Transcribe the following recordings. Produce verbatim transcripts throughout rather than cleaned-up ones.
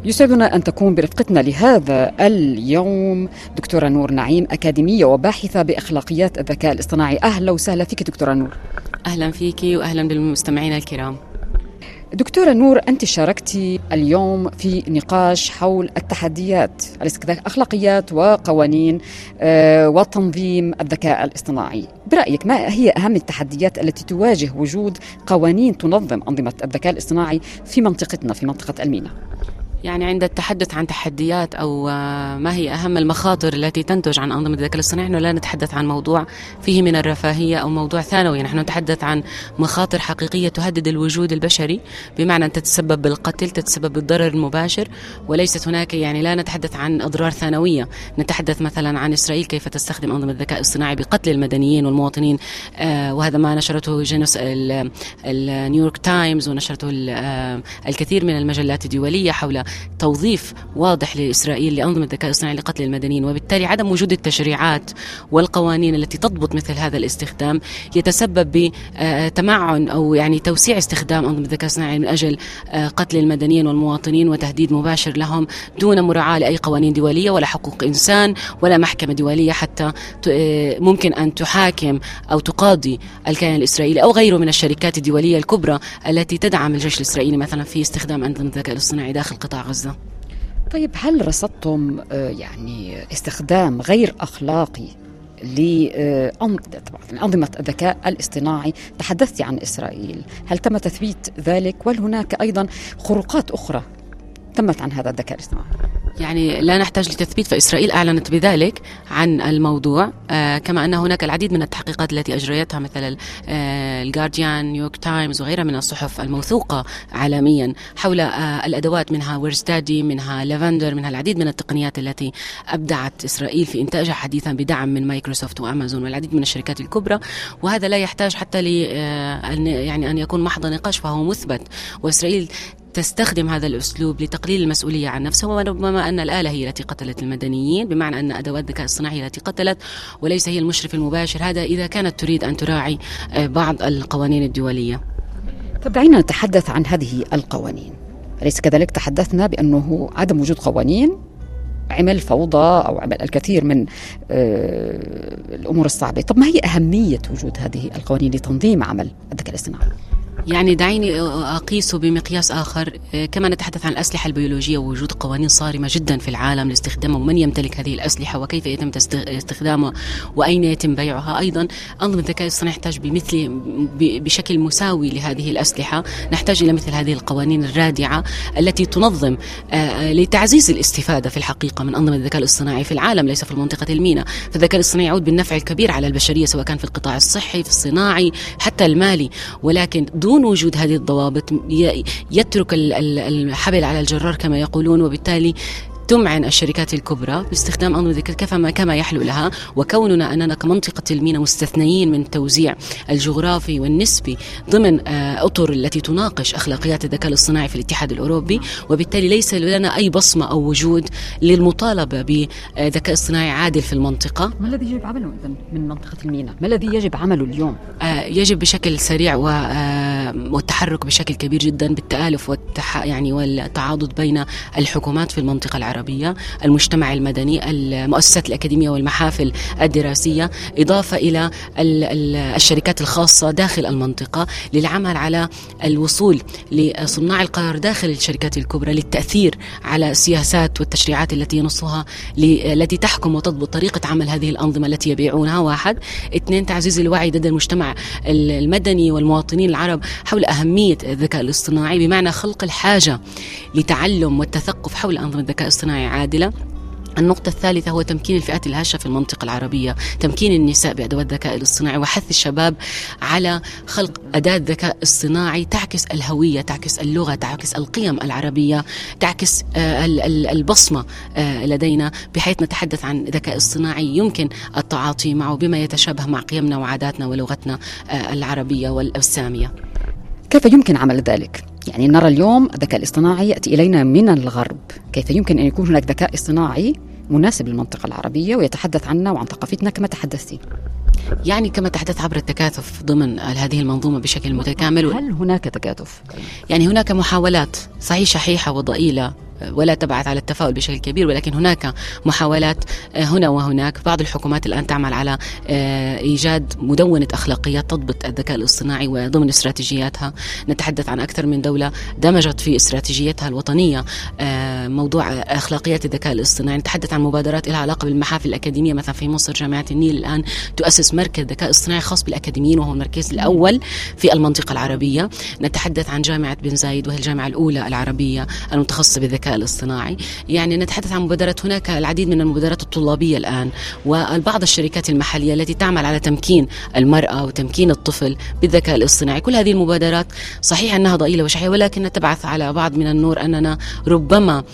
يسعدنا أن تكون برفقتنا لهذا اليوم دكتورة نور نعيم، أكاديمية وباحثة بأخلاقيات الذكاء الاصطناعي. أهلا وسهلا فيك دكتورة نور. أهلا فيك وأهلا بالمستمعين الكرام. دكتورة نور، أنت شاركتي اليوم في نقاش حول التحديات، أخلاقيات وقوانين وتنظيم الذكاء الاصطناعي. برأيك ما هي أهم التحديات التي تواجه وجود قوانين تنظم أنظمة الذكاء الاصطناعي في منطقتنا، في منطقة المينا؟ يعني عند التحدث عن تحديات أو ما هي أهم المخاطر التي تنتج عن أنظمة الذكاء الاصطناعي، نحن لا نتحدث عن موضوع فيه من الرفاهية أو موضوع ثانوي، نحن نتحدث عن مخاطر حقيقية تهدد الوجود البشري، بمعنى أن تتسبب بالقتل، تتسبب بالضرر المباشر، وليست هناك يعني لا نتحدث عن أضرار ثانوية. نتحدث مثلا عن إسرائيل كيف تستخدم أنظمة الذكاء الاصطناعي بقتل المدنيين والمواطنين، آه وهذا ما نشرته جنوس النيويورك تايمز، ونشرته الكثير من المجلات الدولية حول توظيف واضح لإسرائيل لأنظمة الذكاء الاصطناعي لقتل المدنيين. وبالتالي عدم وجود التشريعات والقوانين التي تضبط مثل هذا الاستخدام يتسبب بتمعن أو يعني توسيع استخدام أنظمة الذكاء الاصطناعي من أجل قتل المدنيين والمواطنين وتهديد مباشر لهم دون مراعاة لأي قوانين دولية ولا حقوق إنسان ولا محكمة دولية حتى ممكن أن تحاكم أو تقاضي الكيان الإسرائيلي أو غيره من الشركات الدولية الكبرى التي تدعم الجيش الإسرائيلي مثلا في استخدام أنظمة الذكاء الاصطناعي داخل قطاع غزة. طيب، هل رصدتم يعني استخدام غير أخلاقي لأنظمة الذكاء الاصطناعي؟ تحدثت عن إسرائيل، هل تم تثبيت ذلك؟ وهل هناك أيضا خروقات أخرى تمت عن هذا الذكاء الاصطناعي؟ يعني لا نحتاج لتثبيت، فإسرائيل أعلنت بذلك عن الموضوع، آه كما أن هناك العديد من التحقيقات التي أجريتها مثل الجارديان، نيويورك تايمز وغيرها من الصحف الموثوقة عالميا حول آه الأدوات، منها ويرستادي، منها لافندر، منها العديد من التقنيات التي أبدعت إسرائيل في إنتاجها حديثا بدعم من مايكروسوفت وأمازون والعديد من الشركات الكبرى. وهذا لا يحتاج حتى ل آه يعني أن يكون محض نقاش، فهو مثبت. وإسرائيل تستخدم هذا الأسلوب لتقليل المسؤولية عن نفسها، وربما أن الآلة هي التي قتلت المدنيين، بمعنى أن أدوات الذكاء الصناعي هي التي قتلت وليس هي المشرف المباشر. هذا إذا كانت تريد أن تراعي بعض القوانين الدولية. طب دعينا نتحدث عن هذه القوانين. أليس كذلك تحدثنا بأنه عدم وجود قوانين عمل فوضى أو عمل الكثير من الأمور الصعبة؟ طب ما هي أهمية وجود هذه القوانين لتنظيم عمل الذكاء الاصطناعي؟ يعني دعيني أقيسه بمقياس آخر. كما نتحدث عن الأسلحة البيولوجية ووجود قوانين صارمة جدا في العالم لاستخدامها ومن يمتلك هذه الأسلحة وكيف يتم استخدامها وأين يتم بيعها، أيضا أنظمة الذكاء الاصطناعي نحتاج بمثل بشكل مساوي لهذه الأسلحة. نحتاج إلى مثل هذه القوانين الرادعة التي تنظم لتعزيز الاستفادة في الحقيقة من أنظمة الذكاء الاصطناعي في العالم، ليس في منطقة المينا. فالذكاء الاصطناعي يعود بالنفع الكبير على البشرية، سواء كان في القطاع الصحي، في الصناعي، حتى المالي. ولكن دون وجود هذه الضوابط يترك الحبل على الجرار كما يقولون، وبالتالي تمعن الشركات الكبرى باستخدام أنظمة الذكاء كما كما يحلو لها. وكوننا أننا كمنطقة المينا مستثنيين من التوزيع الجغرافي والنسبي ضمن أطر التي تناقش أخلاقيات الذكاء الاصطناعي في الاتحاد الأوروبي، وبالتالي ليس لنا أي بصمة أو وجود للمطالبة بذكاء اصطناعي عادل في المنطقة. ما الذي يجب عمله من منطقة المينا؟ ما الذي يجب عمله اليوم؟ يجب بشكل سريع والتحرك بشكل كبير جدا بالتآلف والتح يعني والتعاضد بين الحكومات في المنطقة العربية، المجتمع المدني، المؤسسات الأكاديمية والمحافل الدراسية، إضافة إلى الشركات الخاصة داخل المنطقة، للعمل على الوصول لصناع القرار داخل الشركات الكبرى للتأثير على السياسات والتشريعات التي ينصها التي تحكم وتضبط طريقة عمل هذه الأنظمة التي يبيعونها. واحد. اثنين، تعزيز الوعي لدى المجتمع المدني والمواطنين العرب حول أهمية الذكاء الاصطناعي، بمعنى خلق الحاجة لتعلم والتثقف حول أنظمة الذكاء الاصطناعي عادلة. النقطة الثالثة هو تمكين الفئات الهشة في المنطقة العربية، تمكين النساء بأدوات الذكاء الاصطناعي وحث الشباب على خلق أداة ذكاء اصطناعي تعكس الهوية، تعكس اللغة، تعكس القيم العربية، تعكس البصمة لدينا، بحيث نتحدث عن ذكاء اصطناعي يمكن التعاطي معه بما يتشابه مع قيمنا وعاداتنا ولغتنا العربية والسامية. كيف يمكن عمل ذلك؟ يعني نرى اليوم الذكاء الاصطناعي يأتي إلينا من الغرب، كيف يمكن أن يكون هناك ذكاء اصطناعي مناسب للمنطقة العربية ويتحدث عنا وعن ثقافتنا كما تحدثتي؟ يعني كما تحدث عبر التكاتف ضمن هذه المنظومة بشكل متكامل. هل هناك تكاتف؟ يعني هناك محاولات صحيح شحيحة وضئيلة ولا تبعث على التفاؤل بشكل كبير، ولكن هناك محاولات هنا وهناك. بعض الحكومات الآن تعمل على إيجاد مدونة أخلاقيات تضبط الذكاء الاصطناعي وضمن استراتيجياتها. نتحدث عن أكثر من دولة دمجت في استراتيجيتها الوطنية موضوع أخلاقيات الذكاء الاصطناعي. نتحدث عن مبادرات لها علاقة بالمحافل الأكاديمية، مثلا في مصر جامعة النيل الآن تؤسس مركز ذكاء اصطناعي خاص بالأكاديميين، وهو المركز الأول في المنطقة العربية. نتحدث عن جامعة بن زايد، وهي الجامعة الأولى العربية المتخصصة بالذكاء الاصطناعي. يعني نتحدث عن مبادرات، هناك العديد من المبادرات الطلابية الآن، وبعض الشركات المحلية التي تعمل على تمكين المرأة وتمكين الطفل بالذكاء الاصطناعي. كل هذه المبادرات صحيح أنها ضئيلة وشحيحة، ولكن تبعث على بعض من النور أننا ربما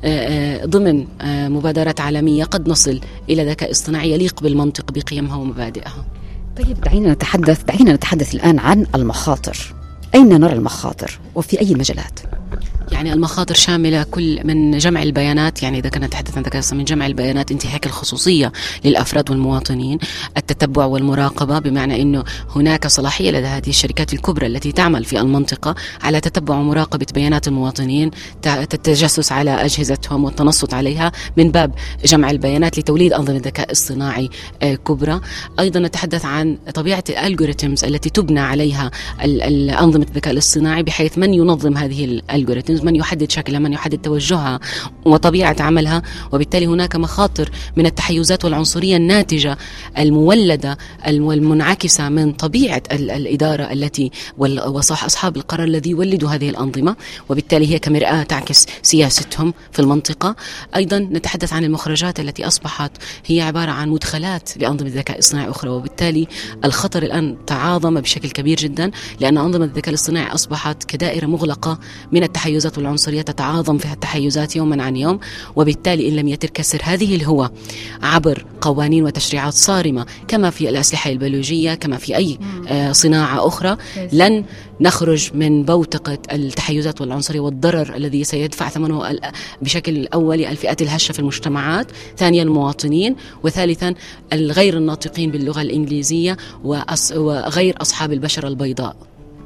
ضمن مبادرات عالمية قد نصل إلى ذكاء اصطناعي يليق بالمنطق بقيمها ومبادئها. طيب دعينا نتحدث دعينا نتحدث الآن عن المخاطر. أين نرى المخاطر وفي أي مجالات؟ يعني المخاطر شاملة كل من جمع البيانات، يعني إذا كنا نتحدث عن ذكاء اصطناعي، من جمع البيانات، انتهاك الخصوصية للأفراد والمواطنين، التتبع والمراقبة، بمعنى أنه هناك صلاحية لدى هذه الشركات الكبرى التي تعمل في المنطقة على تتبع ومراقبة بيانات المواطنين، التجسس على أجهزتهم والتنصت عليها من باب جمع البيانات لتوليد أنظمة ذكاء اصطناعي كبرى. أيضا نتحدث عن طبيعة الألغوريتمز التي تبنى عليها أنظمة الذكاء الاصطناعي، بحيث من ينظم هذه الألغوريتمز، من يحدد شكلها، من يحدد توجهها وطبيعة عملها. وبالتالي هناك مخاطر من التحيزات والعنصرية الناتجة المولدة والمنعكسة من طبيعة الإدارة التي وصح أصحاب القرار الذي يولدوا هذه الأنظمة، وبالتالي هي كمرآة تعكس سياستهم في المنطقة. أيضا نتحدث عن المخرجات التي أصبحت هي عبارة عن مدخلات لأنظمة الذكاء الاصطناعي أخرى، وبالتالي الخطر الآن تعاظم بشكل كبير جدا، لأن أنظمة الذكاء الاصطناعي أصبحت كدائرة مغلقة من التحيزات والعنصرية، تتعاظم فيها التحيزات يوما عن يوم. وبالتالي إن لم يتم كسر هذه الهوة عبر قوانين وتشريعات صارمة كما في الأسلحة البيولوجية، كما في أي صناعة أخرى، لن نخرج من بوتقة التحيزات والعنصرية والضرر الذي سيدفع ثمنه بشكل أولي الفئات الهشة في المجتمعات، ثانيا المواطنين، وثالثا الغير الناطقين باللغة الإنجليزية وغير أصحاب البشرة البيضاء.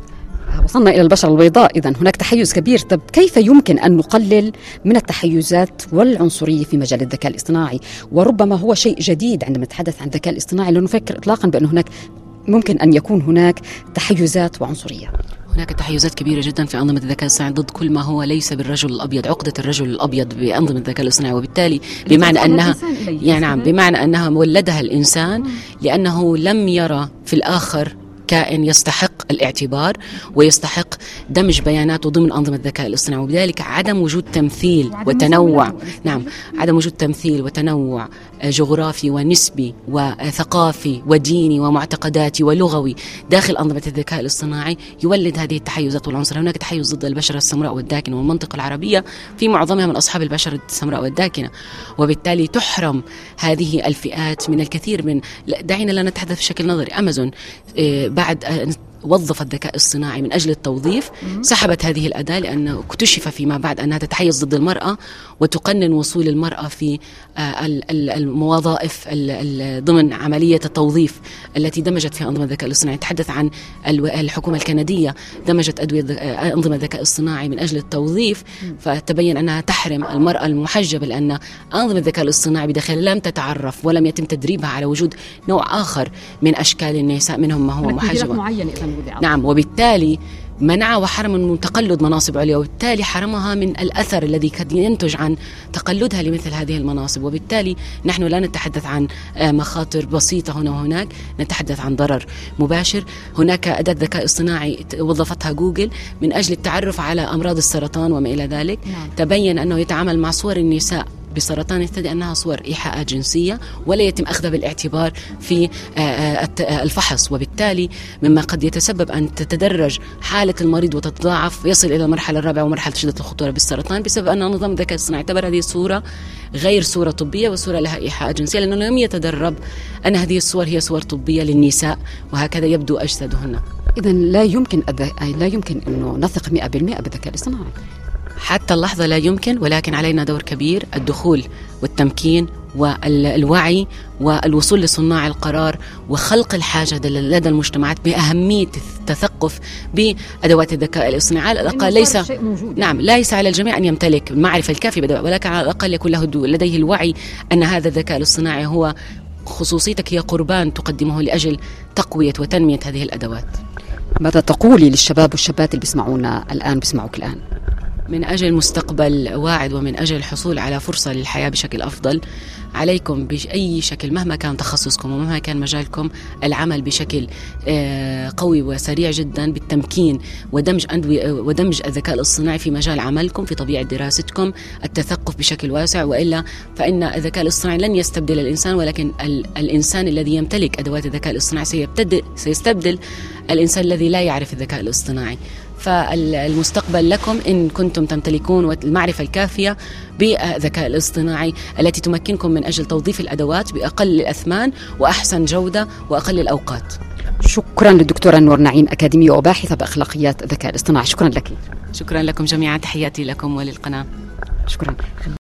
وصلنا إلى البشرة البيضاء، إذن هناك تحيز كبير. طب كيف يمكن أن نقلل من التحيزات والعنصرية في مجال الذكاء الاصطناعي؟ وربما هو شيء جديد عندما نتحدث عن الذكاء الاصطناعي، لا نفكر إطلاقا بأن هناك ممكن أن يكون هناك تحيزات وعنصرية. هناك تحيزات كبيرة جدا في أنظمة الذكاء الاصطناعي ضد كل ما هو ليس بالرجل الأبيض، عقدة الرجل الأبيض بأنظمة الذكاء الاصطناعي، وبالتالي بمعنى أنها يعني نعم بمعنى أنها ولدها الإنسان لأنه لم يرى في الآخر كائن يستحق الاعتبار ويستحق دمج بياناته ضمن أنظمة الذكاء الاصطناعي، وبذلك عدم وجود تمثيل وتنوع. نعم، عدم وجود تمثيل وتنوع جغرافي ونسبي وثقافي وديني ومعتقداتي ولغوي داخل أنظمة الذكاء الاصطناعي يولد هذه التحيزات والعنصرية. هناك تحيز ضد البشرة السمراء والداكنة، والمنطقة العربية في معظمها من أصحاب البشرة السمراء والداكنة، وبالتالي تحرم هذه الفئات من الكثير من، دعينا لا نتحدث بشكل نظري. أمازون بعد وظف الذكاء الصناعي من أجل التوظيف سحبت هذه الأداة، لأنه اكتشف فيما بعد أنها تتحيز ضد المرأة وتقنن وصول المرأة في الموظائف ضمن عملية التوظيف التي دمجت فيها أنظمة الذكاء الاصطناعي. تحدث عن الحكومة الكندية دمجت أدوية أنظمة الذكاء الصناعي من أجل التوظيف، فتبين أنها تحرم المرأة المحجبة، لأن أنظمة الذكاء الاصطناعي بداخلها لم تتعرف ولم يتم تدريبها على وجود نوع آخر من أشكال النساء، منهم ما هو محجبة. نعم، وبالتالي منع وحرم من تقلد مناصب عليا، وبالتالي حرمها من الأثر الذي قد ينتج عن تقلدها لمثل هذه المناصب. وبالتالي نحن لا نتحدث عن مخاطر بسيطة هنا وهناك، نتحدث عن ضرر مباشر. هناك أداة ذكاء اصطناعي وظفتها جوجل من أجل التعرف على أمراض السرطان وما إلى ذلك. نعم. تبين أنه يتعامل مع صور النساء بسرطان يستدعي أنها صور إيحاءات جنسية ولا يتم أخذها بالاعتبار في الفحص، وبالتالي مما قد يتسبب أن تتدرج حالة المريض وتتضاعف ويصل إلى المرحلة الرابعة ومرحلة شدة الخطورة بالسرطان، بسبب أن نظام الذكاء الصناعي اعتبر هذه الصورة غير صورة طبية وصورة لها إيحاءات جنسية، لأنه لم يتدرب أن هذه الصور هي صور طبية للنساء وهكذا يبدو أجسادهن. إذن لا يمكن لا يمكن أنه نثق مئة بالمئة بالذكاء الاصطناعي حتى اللحظة، لا يمكن، ولكن علينا دور كبير، الدخول والتمكين والوعي والوصول لصناع القرار وخلق الحاجة لدى المجتمعات بأهمية التثقف بأدوات الذكاء الاصطناعي. على الأقل ليس نعم ليس على الجميع أن يمتلك المعرفة الكافية، ولكن على الأقل يكون له لديه الوعي أن هذا الذكاء الاصطناعي هو خصوصيتك، هي قربان تقدمه لأجل تقوية وتنمية هذه الأدوات. ماذا تقولي للشباب والشابات اللي بيسمعونا الآن بيسمعوك الآن؟ من أجل مستقبل واعد ومن أجل الحصول على فرصة للحياة بشكل أفضل، عليكم بأي شكل مهما كان تخصصكم ومهما كان مجالكم العمل بشكل قوي وسريع جدا بالتمكين ودمج ودمج الذكاء الاصطناعي في مجال عملكم، في طبيعة دراستكم، التثقف بشكل واسع، وإلا فإن الذكاء الاصطناعي لن يستبدل الإنسان، ولكن الإنسان الذي يمتلك أدوات الذكاء الاصطناعي سيستبدل الإنسان الذي لا يعرف الذكاء الاصطناعي. فالمستقبل لكم إن كنتم تمتلكون المعرفة الكافية بالذكاء الاصطناعي التي تمكنكم من أجل توظيف الأدوات بأقل الأثمان وأحسن جودة وأقل الأوقات. شكرا للدكتورة نور نعيم، أكاديمية وباحثة بأخلاقيات الذكاء الاصطناعي. شكرا لك. شكرا لكم جميعا، تحياتي لكم وللقناة. شكرا.